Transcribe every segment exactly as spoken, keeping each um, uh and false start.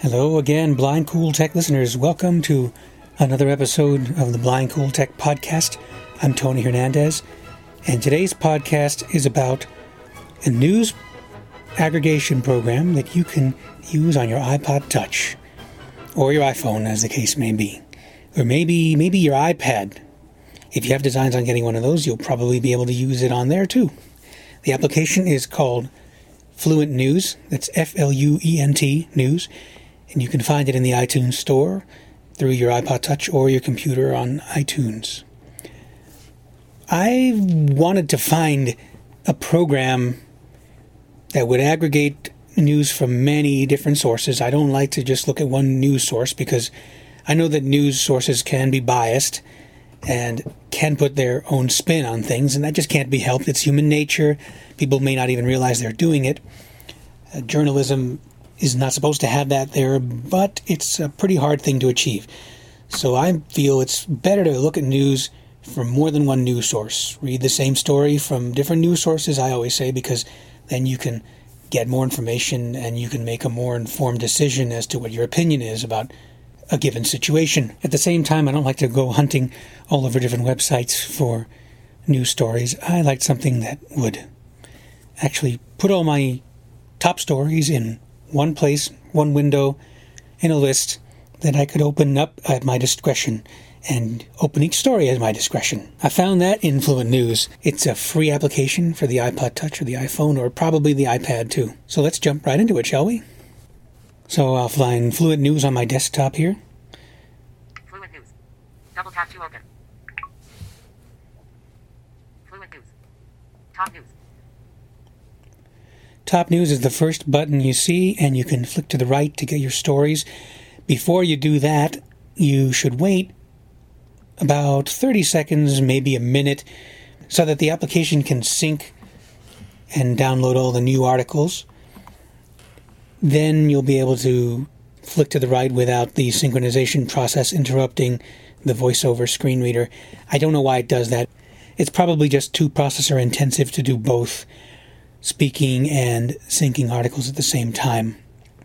Hello again, Blind Cool Tech listeners. Welcome to another episode of the Blind Cool Tech podcast. I'm Tony Hernandez, and today's podcast is about a news aggregation program that you can use on your iPod Touch, or your iPhone, as the case may be, or maybe maybe your iPad. If you have designs on getting one of those, you'll probably be able to use it on there too. The application is called Fluent News. That's F L U E N T News. And you can find it in the iTunes Store through your iPod Touch or your computer on iTunes. I wanted to find a program that would aggregate news from many different sources. I don't like to just look at one news source because I know that news sources can be biased and can put their own spin on things, and that just can't be helped. It's human nature. People may not even realize they're doing it. Uh, journalism is not supposed to have that there, but it's a pretty hard thing to achieve. So I feel it's better to look at news from more than one news source. Read the same story from different news sources, I always say, because then you can get more information and you can make a more informed decision as to what your opinion is about a given situation. At the same time, I don't like to go hunting all over different websites for news stories. I like something that would actually put all my top stories in one place, one window, in a list that I could open up at my discretion and open each story at my discretion. I found that in Fluent News. It's a free application for the iPod Touch or the iPhone or probably the iPad too. So let's jump right into it, shall we? So I'll find Fluent News on my desktop here. Fluent News. Double tap to open. Fluent News. Top News. Top News is the first button you see, and you can flick to the right to get your stories. Before you do that, you should wait about thirty seconds, maybe a minute, so that the application can sync and download all the new articles. Then you'll be able to flick to the right without the synchronization process interrupting the VoiceOver screen reader. I don't know why it does that. It's probably just too processor intensive to do both speaking and syncing articles at the same time.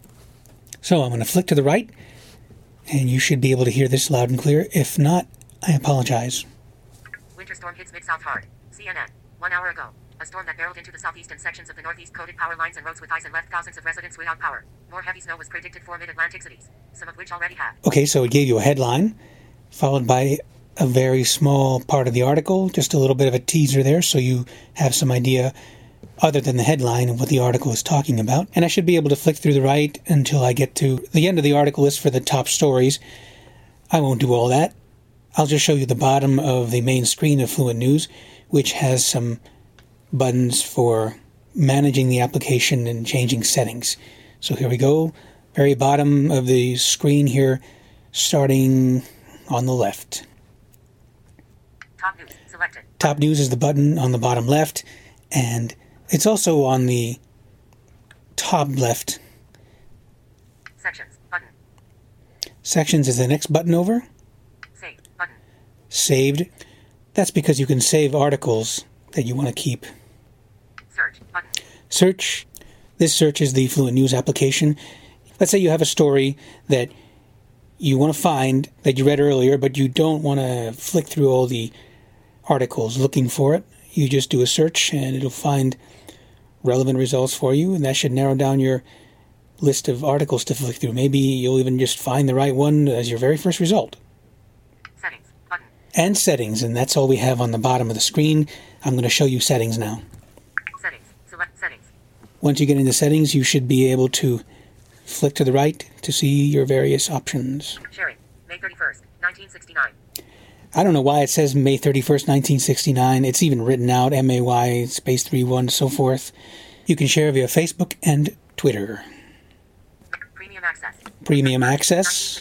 So I'm going to flick to the right, and you should be able to hear this loud and clear. If not, I apologize. Winter storm hits mid-south hard. C N N. One hour ago. A storm that barreled into the southeastern sections of the northeast coated power lines and roads with ice and left thousands of residents without power. More heavy snow was predicted for mid-Atlantic cities, some of which already have. Okay, so it gave you a headline, followed by a very small part of the article, just a little bit of a teaser there, so you have some idea other than the headline of what the article is talking about. And I should be able to flick through the right until I get to the end of the article list for the top stories. I won't do all that. I'll just show you the bottom of the main screen of Fluent News, which has some buttons for managing the application and changing settings. So here we go. Very bottom of the screen here, starting on the left. Top News selected. Top News is the button on the bottom left, and it's also on the top left. Sections button. Sections is the next button over. Save button. Saved. That's because you can save articles that you want to keep. Search button. Search. This search is the Fluent News application. Let's say you have a story that you want to find that you read earlier, but you don't want to flick through all the articles looking for it. You just do a search and it'll find relevant results for you, and that should narrow down your list of articles to flick through. Maybe you'll even just find the right one as your very first result. Settings button. And settings, and that's all we have on the bottom of the screen. I'm going to show you settings now. Settings. Select settings. Once you get into settings, you should be able to flick to the right to see your various options. Sharing. May thirty-first, nineteen sixty-nine. I don't know why it says May thirty-first, nineteen sixty-nine. It's even written out, M A Y, space three one, so forth. You can share via Facebook and Twitter. Premium access. Premium access.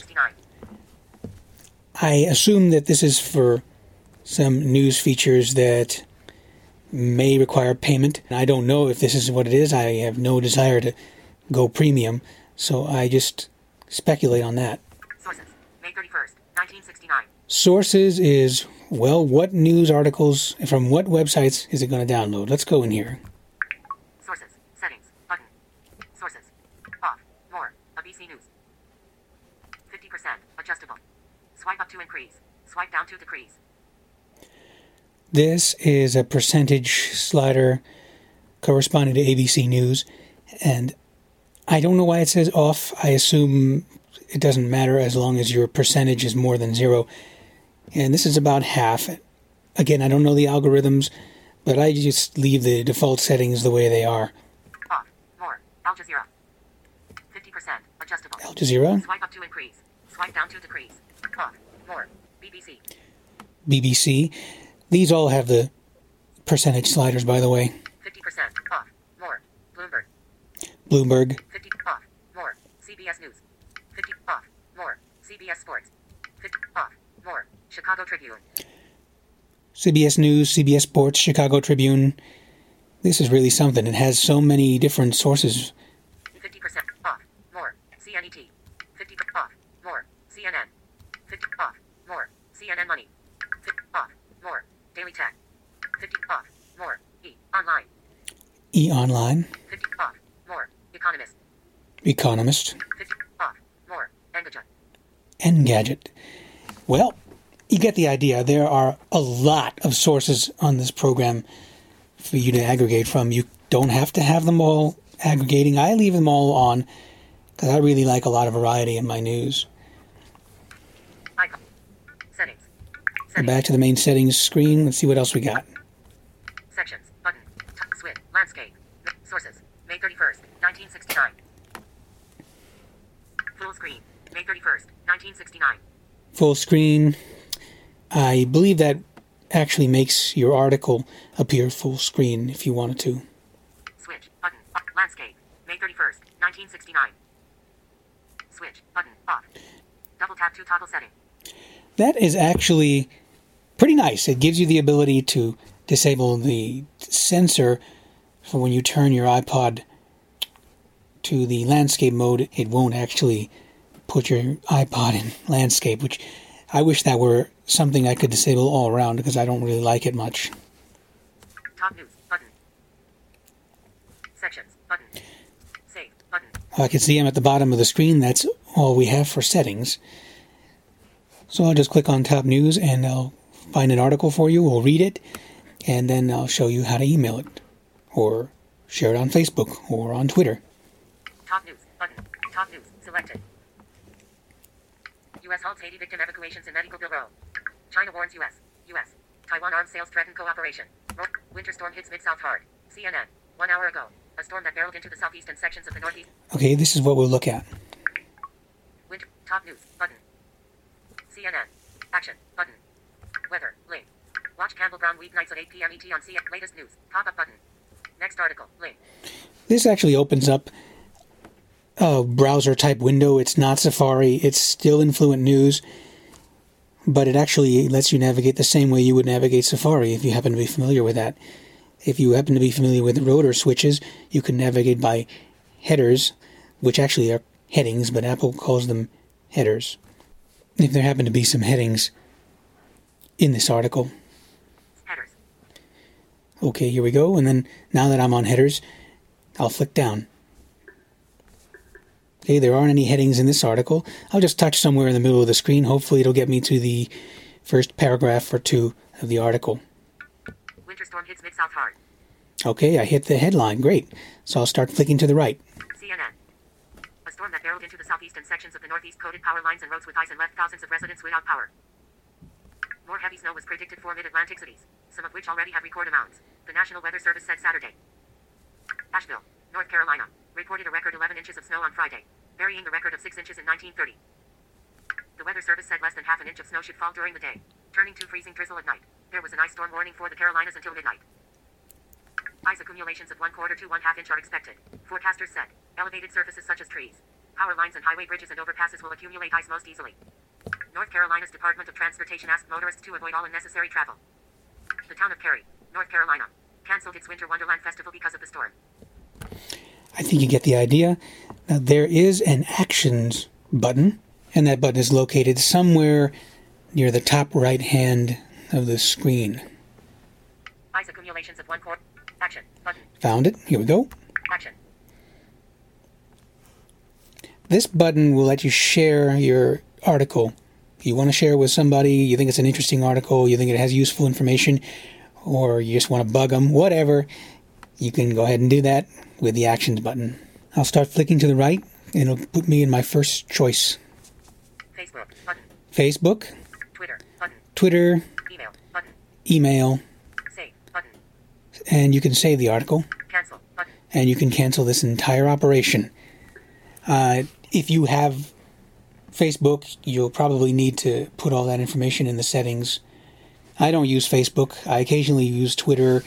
I assume that this is for some news features that may require payment. I don't know if this is what it is. I have no desire to go premium, so I just speculate on that. Sources. May thirty-first, nineteen sixty-nine. Sources is, well, what news articles from what websites is it going to download? Let's go in here. Sources. Settings. Button. Sources. Off. More. A B C News. Swipe up to increase. Swipe down to decrease. This is a percentage slider corresponding to A B C News, and I don't know why it says off. I assume it doesn't matter as long as your percentage is more than zero. And this is about half. Again, I don't know the algorithms, but I just leave the default settings the way they are. Off. More. Al Jazeera. fifty percent. Adjustable. Al Jazeera. Swipe up to increase. Swipe down to decrease. Off. More. B B C. B B C. These all have the percentage sliders, by the way. fifty percent. Off. More. Bloomberg. Bloomberg. fifty. Off. More. C B S News. fifty. Off. More. C B S Sports. fifty. Off. More. Chicago Tribune. C B S News, C B S Sports, Chicago Tribune. This is really something. It has so many different sources. fifty percent. Off. More. C N E T. fifty. Off. More. C N N. fifty. Off. More. C N N Money. fifty. Off. More. Daily Tech. fifty. Off. More. E. Online. E Online. fifty. Off. More. Economist. Economist. fifty. Off. More. Engadget. Engadget. Well, you get the idea. There are a lot of sources on this program for you to aggregate from. You don't have to have them all aggregating. I leave them all on because I really like a lot of variety in my news. Icon. Settings. Go Settings. back to the main settings screen. Let's see what else we got. Sections. Button. Top. Switch. Landscape. Sources. May thirty-first, nineteen sixty-nine. Full screen. May thirty-first, nineteen sixty-nine. Full screen. I believe that actually makes your article appear full screen if you wanted to. Switch. Button. Off. Landscape. May thirty-first, nineteen sixty-nine. Switch. Button. Off. Double tap to toggle setting. That is actually pretty nice. It gives you the ability to disable the sensor for when you turn your iPod to the landscape mode. It won't actually put your iPod in landscape, which I wish that were something I could disable all around because I don't really like it much. Top news. Button. Sections. Button. Save. Button. I can see I'm at the bottom of the screen. That's all we have for settings. So I'll just click on top news and I'll find an article for you. We'll read it and then I'll show you how to email it or share it on Facebook or on Twitter. Top news. Button. Top news. Selected. U S halts Haiti victim evacuations in medical bill row. China warns U S. U S. Taiwan arms sales threaten cooperation. Ro- Winter storm hits Mid-South hard. C N N. One hour ago. A storm that barreled into the southeastern sections of the northeast. Okay, this is what we'll look at. Winter. Top news. Button. C N N. Action. Button. Weather. Link. Watch Campbell Brown weeknights at eight p.m. E T on C N N. Latest news. Pop-up button. Next article. Link. This actually opens up a browser type window. It's not Safari. It's still in Fluent News, but it actually lets you navigate the same way you would navigate Safari if you happen to be familiar with that. If you happen to be familiar with rotor switches, you can navigate by headers, which actually are headings, but Apple calls them headers. If there happen to be some headings in this article. Headers. Okay, here we go. And then now that I'm on headers, I'll flick down. Okay, there aren't any headings in this article. I'll just touch somewhere in the middle of the screen. Hopefully it'll get me to the first paragraph or two of the article. Winter storm hits Mid-South hard. Okay, I hit the headline. Great. So I'll start flicking to the right. C N N. A storm that barreled into the southeastern sections of the northeast coated power lines and roads with ice and left thousands of residents without power. More heavy snow was predicted for mid-Atlantic cities, some of which already have record amounts, the National Weather Service said Saturday. Asheville, North Carolina, reported a record eleven inches of snow on Friday, burying the record of six inches in nineteen thirty. The Weather Service said less than half an inch of snow should fall during the day, turning to freezing drizzle at night. There was an ice storm warning for the Carolinas until midnight. Ice accumulations of one quarter to one half inch are expected, forecasters said. Elevated surfaces such as trees, power lines and highway bridges and overpasses will accumulate ice most easily. North Carolina's Department of Transportation asked motorists to avoid all unnecessary travel. The town of Cary, North Carolina, canceled its Winter Wonderland Festival because of the storm. I think you get the idea. Now, there is an Actions button, and that button is located somewhere near the top right hand of the screen. Ice accumulations of one quarter. Action. Button. Found it. Here we go. Action. This button will let you share your article you want to share it with somebody, you think it's an interesting article, you think it has useful information, or you just want to bug them, whatever, you can go ahead and do that with the Actions button. I'll start flicking to the right, and it'll put me in my first choice. Facebook button. Facebook. Twitter button. Twitter. Email button. Email. Save button. And you can save the article. Cancel button. And you can cancel this entire operation. Uh, if you have Facebook, you'll probably need to put all that information in the settings. I don't use Facebook. I occasionally use Twitter,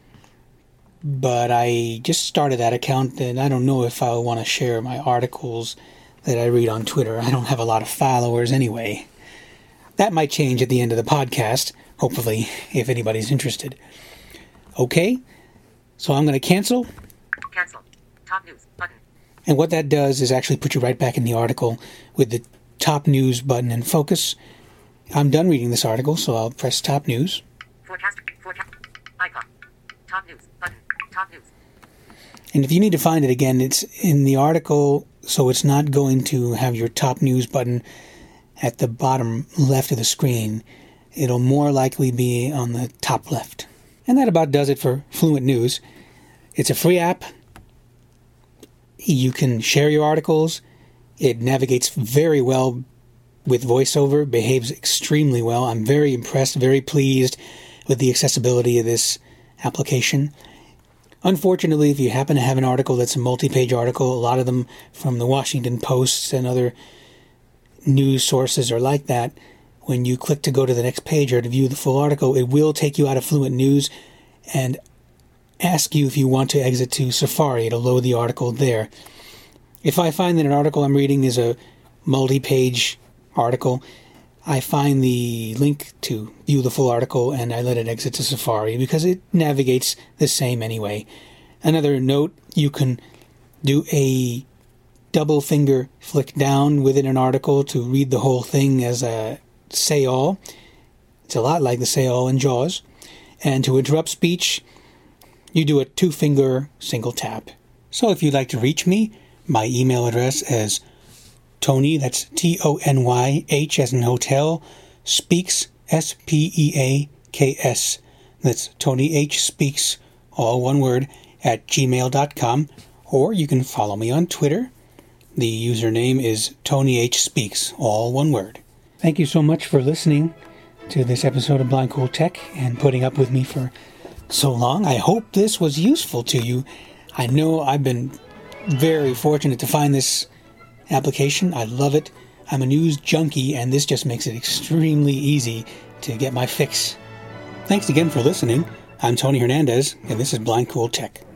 but I just started that account, and I don't know if I want to share my articles that I read on Twitter. I don't have a lot of followers anyway. That might change at the end of the podcast, hopefully, if anybody's interested. Okay, so I'm going to cancel. Cancel. Top news button. And what that does is actually put you right back in the article with the top news button in focus. I'm done reading this article, so I'll press top news. Forecast. Forecast. Icon. Top news button. Top news. And if you need to find it again, it's in the article, so it's not going to have your top news button at the bottom left of the screen. It'll more likely be on the top left. And that about does it for Fluent News. It's a free app. You can share your articles. It navigates very well with VoiceOver, behaves extremely well. I'm very impressed, very pleased with the accessibility of this application. Unfortunately, if you happen to have an article that's a multi-page article, a lot of them from the Washington Post and other news sources are like that, when you click to go to the next page or to view the full article, it will take you out of Fluent News and ask you if you want to exit to Safari to load the article there. If I find that an article I'm reading is a multi-page article, I find the link to view the full article and I let it exit to Safari because it navigates the same anyway. Another note, you can do a double finger flick down within an article to read the whole thing as a say all. It's a lot like the say all in JAWS. And to interrupt speech, you do a two-finger single tap. So if you'd like to reach me, my email address is Tony, that's T O N Y, H as in hotel, Speaks, S P E A K S. That's Tony H. Speaks, all one word, at gmail dot com. Or you can follow me on Twitter. The username is Tony H. Speaks, all one word. Thank you so much for listening to this episode of Blind Cool Tech and putting up with me for so long. I hope this was useful to you. I know I've been very fortunate to find this application. I love it. I'm a news junkie, and this just makes it extremely easy to get my fix. Thanks again for listening. I'm Tony Hernandez, and this is Blind Cool Tech.